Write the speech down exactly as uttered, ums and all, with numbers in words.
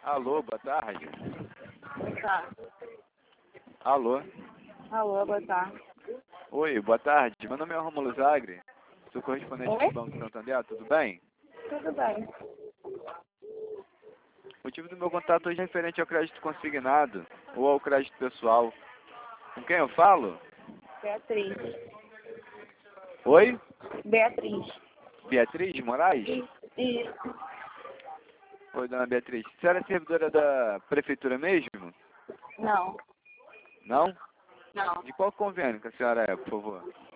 Alô, boa tarde. Tá. Alô. Alô, boa tarde. Oi, boa tarde. Meu nome é Romulo Zagre. Sou correspondente Oi? do Banco Santander, tudo bem? Tudo bem. O motivo do meu contato hoje é referente ao crédito consignado ou ao crédito pessoal. Com quem eu falo? Beatriz. Oi? Beatriz. Beatriz de Moraes? Isso. Oi, dona Beatriz. A senhora é servidora da prefeitura mesmo? Não. Não? Não. De qual convênio que a senhora é, por favor?